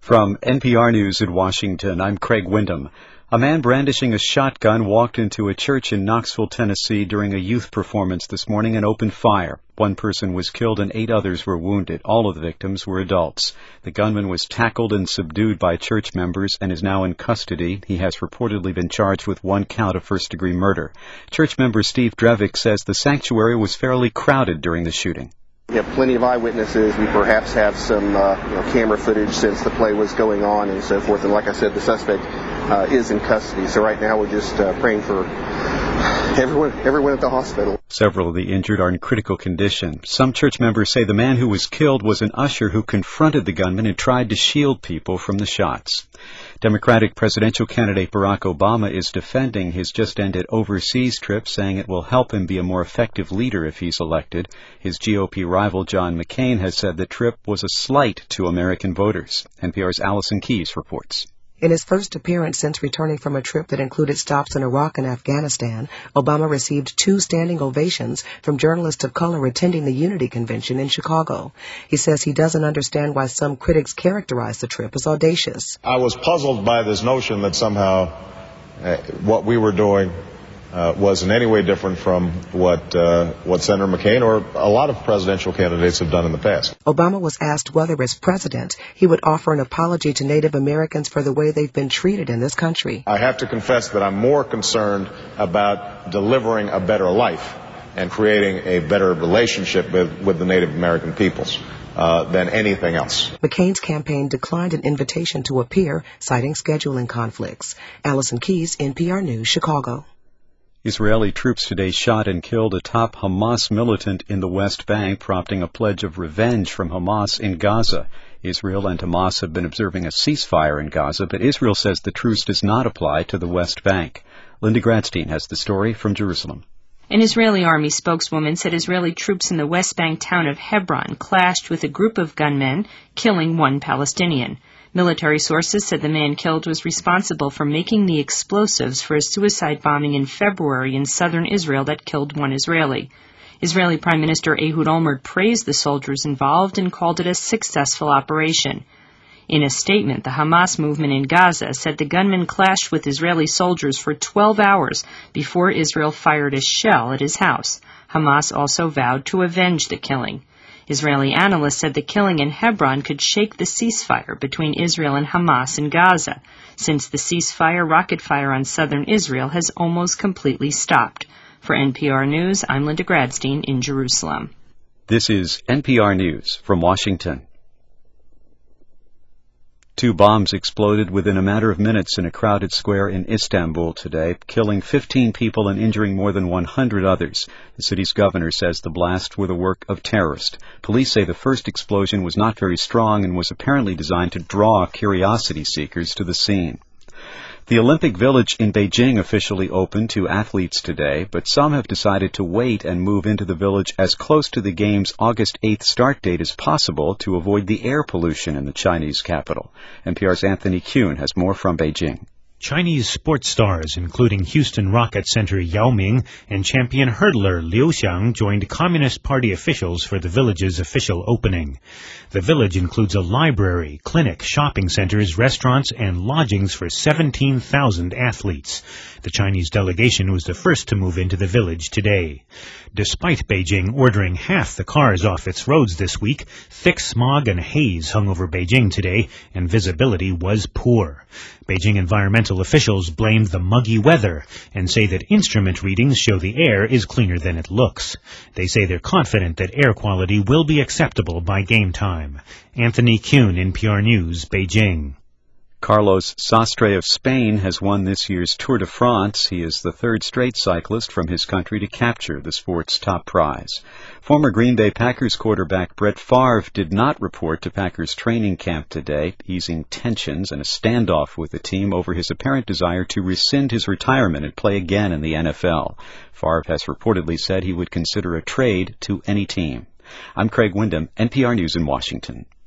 From NPR News in Washington, I'm Craig Windham. A man brandishing a shotgun walked into a church in Knoxville, Tennessee during a youth performance this morning and opened fire. One person was killed and 8 others were wounded. All of the victims were adults. The gunman was tackled and subdued by church members and is now in custody. He has reportedly been charged with 1 count of first-degree murder. Church member Steve Drevick says the sanctuary was fairly crowded during the shooting. We have plenty of eyewitnesses. We perhaps have some camera footage since the play was going on and so forth. And like I said, the suspect is in custody. So right now we're just praying for everyone at the hospital. Several of the injured are in critical condition. Some church members say the man who was killed was an usher who confronted the gunman and tried to shield people from the shots. Democratic presidential candidate Barack Obama is defending his just-ended overseas trip, saying it will help him be a more effective leader if he's elected. His GOP rival John McCain has said the trip was a slight to American voters. NPR's Allison Keyes reports. In his first appearance since returning from a trip that included stops in Iraq and Afghanistan, Obama received 2 standing ovations from journalists of color attending the Unity Convention in Chicago. He says he doesn't understand why some critics characterize the trip as audacious. I was puzzled by this notion that somehow what we were doing was in any way different from what Senator McCain or a lot of presidential candidates have done in the past. Obama was asked whether as president he would offer an apology to Native Americans for the way they've been treated in this country. I have to confess that I'm more concerned about delivering a better life and creating a better relationship with the Native American peoples than anything else. McCain's campaign declined an invitation to appear, citing scheduling conflicts. Allison Keyes, NPR News, Chicago. Israeli troops today shot and killed a top Hamas militant in the West Bank, prompting a pledge of revenge from Hamas in Gaza. Israel and Hamas have been observing a ceasefire in Gaza, but Israel says the truce does not apply to the West Bank. Linda Gradstein has the story from Jerusalem. An Israeli army spokeswoman said Israeli troops in the West Bank town of Hebron clashed with a group of gunmen, killing 1 Palestinian. Military sources said the man killed was responsible for making the explosives for a suicide bombing in February in southern Israel that killed 1 Israeli. Israeli Prime Minister Ehud Olmert praised the soldiers involved and called it a successful operation. In a statement, the Hamas movement in Gaza said the gunman clashed with Israeli soldiers for 12 hours before Israel fired a shell at his house. Hamas also vowed to avenge the killing. Israeli analysts said the killing in Hebron could shake the ceasefire between Israel and Hamas in Gaza. Since the ceasefire, rocket fire on southern Israel has almost completely stopped. For NPR News, I'm Linda Gradstein in Jerusalem. This is NPR News from Washington. 2 bombs exploded within a matter of minutes in a crowded square in Istanbul today, killing 15 people and injuring more than 100 others. The city's governor says the blasts were the work of terrorists. Police say the first explosion was not very strong and was apparently designed to draw curiosity seekers to the scene. The Olympic Village in Beijing officially opened to athletes today, but some have decided to wait and move into the village as close to the Games' August 8th start date as possible to avoid the air pollution in the Chinese capital. NPR's Anthony Kuhn has more from Beijing. Chinese sports stars, including Houston Rockets center Yao Ming and champion hurdler Liu Xiang, joined Communist Party officials for the village's official opening. The village includes a library, clinic, shopping centers, restaurants, and lodgings for 17,000 athletes. The Chinese delegation was the first to move into the village today. Despite Beijing ordering half the cars off its roads this week, thick smog and haze hung over Beijing today, and visibility was poor. Beijing environmental officials blamed the muggy weather and say that instrument readings show the air is cleaner than it looks. They say they're confident that air quality will be acceptable by game time. Anthony Kuhn, NPR News, Beijing. Carlos Sastre of Spain has won this year's Tour de France. He is the 3rd straight cyclist from his country to capture the sport's top prize. Former Green Bay Packers quarterback Brett Favre did not report to Packers training camp today, easing tensions and a standoff with the team over his apparent desire to rescind his retirement and play again in the NFL. Favre has reportedly said he would consider a trade to any team. I'm Craig Windham, NPR News in Washington.